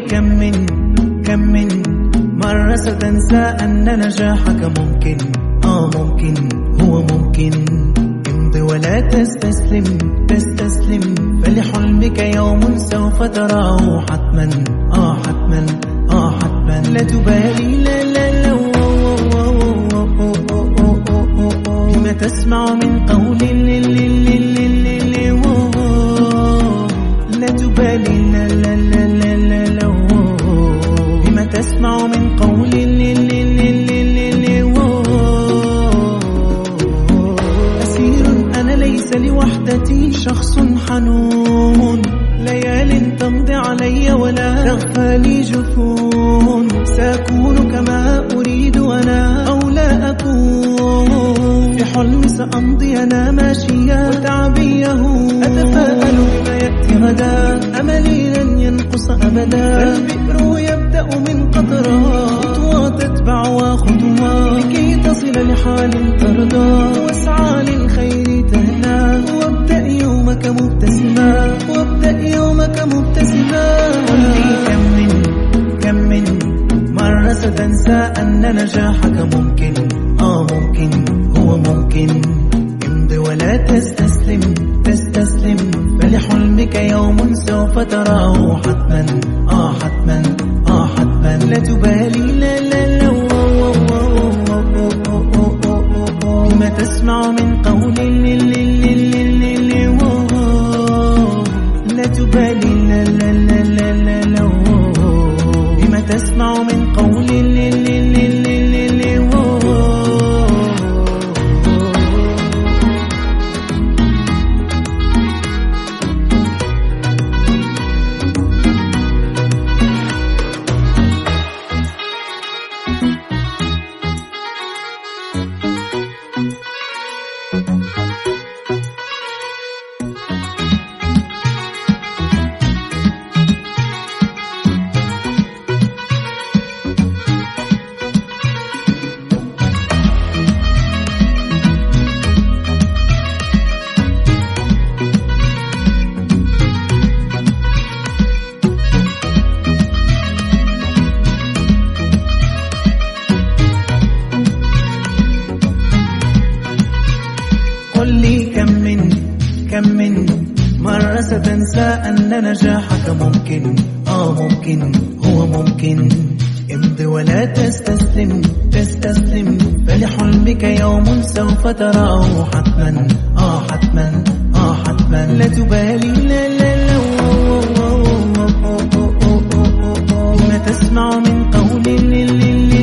كم من مرة ستنسى أن نجاحك ممكن، ممكن، هو ممكن. امضي ولا تستسلم، فلحلمك يوم سوف تراه حتما، حتما، حتما. لا تبالي، لا لا لا بما تسمع من قول، لا تبالي، لا لا لا لا لا بما تسمع من قول. أسير أنا ليس لوحدتي، شخص حنون، ليال تمضي علي ولا تغفى لي جفون. سأكون كما أريد أنا أو لا أكون، في حلمي سأمضي أنا ماشيا وتعبيه. أتفائل بما يأتي غدا، أملي لن ينقص أبدا. البئر يبدأ من قطرة، خطوة تتبع خطوة لكي تصل لحال ترضى. واسعى للخير تهنى، وابدأ يومك مبتسما، قل لي كم من مرة ستنسى أن نجاحك ممكن، ممكن، هو ممكن. امضي ولا تستسلم، فلحلمك يوم سوف تراه حتما، حتما، حتما. لا تبالي، لا لا لا بما تسمع من قول، لا تبالي، لا لا لا لا لا بما تسمع من قول. قل لي كم من مرة ستنسى أن نجاحك ممكن، ممكن، هو ممكن. امضي ولا تستسلم، فلحلمك يوم سوف تراه حتما، حتما، حتما. لا تبالي، لا لا لا بما تسمع من قول.